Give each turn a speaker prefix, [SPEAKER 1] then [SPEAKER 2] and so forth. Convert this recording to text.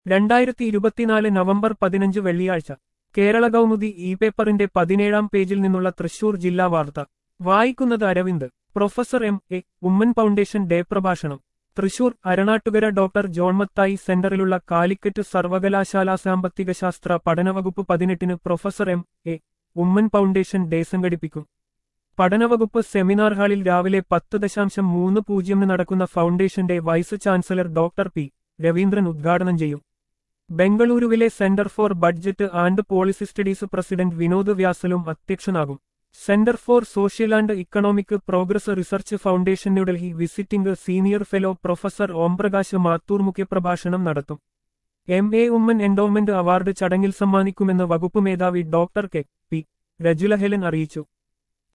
[SPEAKER 1] 2024 November 15 വെള്ളിയാഴ്ച Kerala Kaumudi E പേപ്പറിന്റെ 17-ാം പേജിൽ നിന്നുള്ള തൃശൂർ ജില്ലാ വാർത്ത വായിക്കുന്നത് Aravind. Professor M A. Oommen foundation day പ്രഭാഷണം. തൃശൂർ അരണാട്ടുകര ഡോക്ടർ ജോൺ മത്തായി സെന്ററിലുള്ള കാലിക്കറ്റ് സർവകലാശാല സാമ്പത്തികശാസ്ത്ര പഠനവകുപ്പ് 18-ന് professor M A. Oommen foundation day സംഘടിപ്പിക്കും. പഠനവകുപ്പ് സെമിനാർ ഹാളിൽ രാവിലെ 10:30 നടക്കുന്ന foundation day vice chancellor doctor P. Raveendran ഉദ്ഘാടനം ചെയ്യും. ബംഗളൂരുവിലെ centre for budget and policy studies president Vinod വ്യാസലും അധ്യക്ഷനാകും. Centre for social and economic progress research foundation New Delhi visiting senior fellow professor Omprakash Mathur മുഖ്യപ്രഭാഷണം നടത്തും. എം.എ. ഉമ്മൻ എൻഡോവ്മെന്റ് അവാർഡ് ചടങ്ങിൽ സമ്മാനിക്കുമെന്ന് വകുപ്പ് മേധാവി doctor K. P. Rajula Helen അറിയിച്ചു.